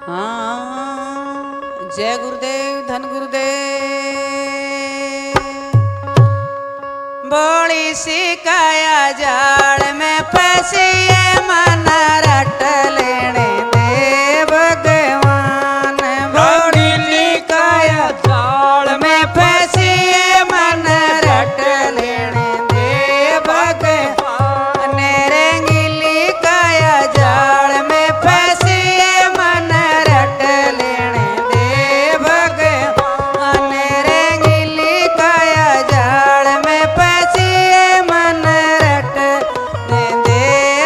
हाँ जय गुरुदेव धन गुरुदेव। बोली सी काया जाल में फंसी मन रट लेने दे भगवान। बोली सी काया जाल में फंसी मन रट लेने दे भगवान। रंगीली काया जाल में फंसी मन रट लेने दे भगवान। रंगीली काया जाल में फंसी मन रट लेने दे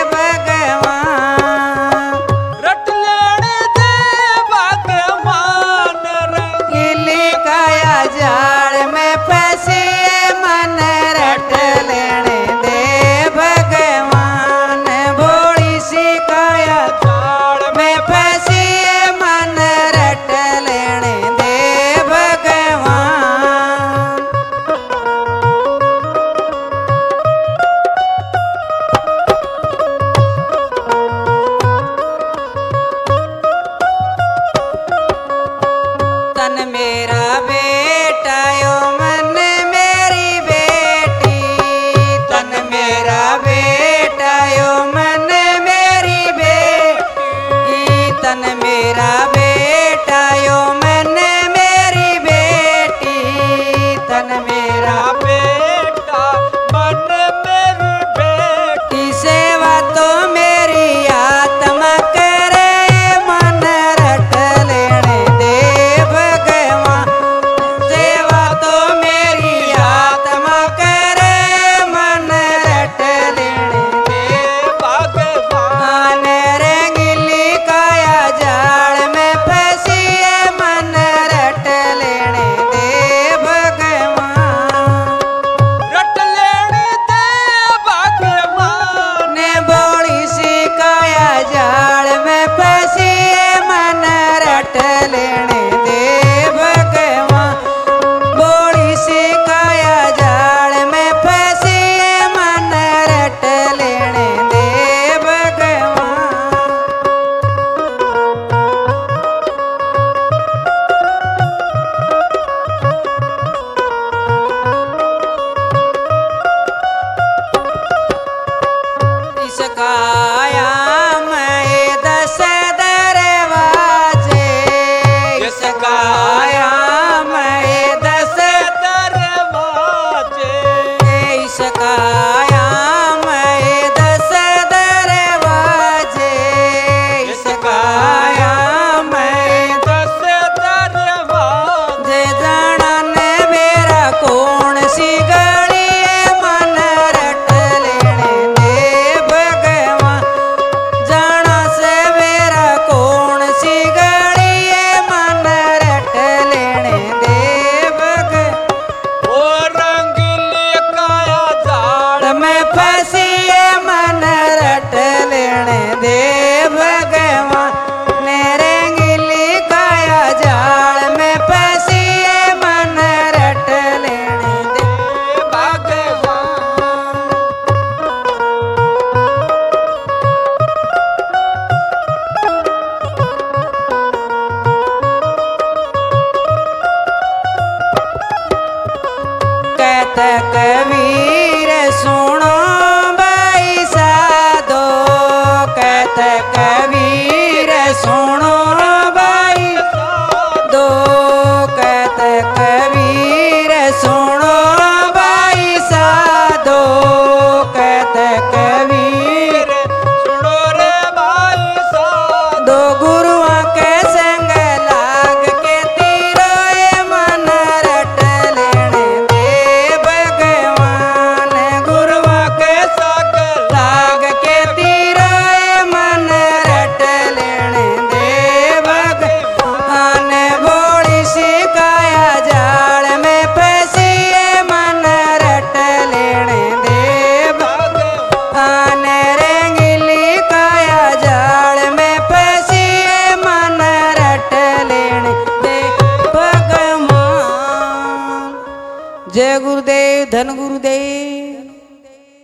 भगवान। रट लेने दे भगवान। रंगीली काया जाल में फंसी मन रट लेने दे भगवान। भोली सी काया जाल में फंसी मन रट लेने दे भगवान। तन मेरा बेटा यो मन मेरी बेटी। तन मेरा बेटा यो मन मेरी बेटी। तन मेरा बेटा यो मन मेरी बेटी। तन मेरा बेटा मन मेरी बेटी। सेवा तो मेरी आत्मा करे मन रट लेने दे भगवान। सेवा तो मेरी आत्मा करे मन रट लेने दे भगवान। रंगीली काया जाल में फंसी मन रट लेने दे भगवान। रट लेने दे भगवान। ने बोली सी काया जाल में फंसी मन रट लेने दे भगवान। बोली सी काया जाल में फंसी मन रट लेने दे भगवान। इस काया में 10 दरवाजे। इस काया में 10 दरवाजे। इस काया में 10 दरवाजे। इस काया में 10 दरवाजे। जानन मेरा कौन सी गली मन रट लेने दे भगवान। जाना से मेरा कौन सी गली मन रट लेने दे भगवान। ओ रंगीली काया जाल में फंसी मन रट लेने दे भगवान। ने रंगीली काया जाल में फंसी मन रट लेने दे भगवान। कहत कबीर सुनो भाई साधो। कहत कबीर सुनो भाई दो। कहत कबीर सुनो भाई साधो। कहत कबीर सुनो रे भाई साधो। दो गुरुआ के संग लाग के तीरो मन रट लेने दे भगवान। गुरुआ के संग लाग के तीरो मन रट लेने दे भगवान। बोली सी काया जाल में फंसी मन रट लेने दे भगवान। रंगीली काया जाल में फंसी मन रट लेने दे भगवान। जय गुरुदेव धन गुरुदेव।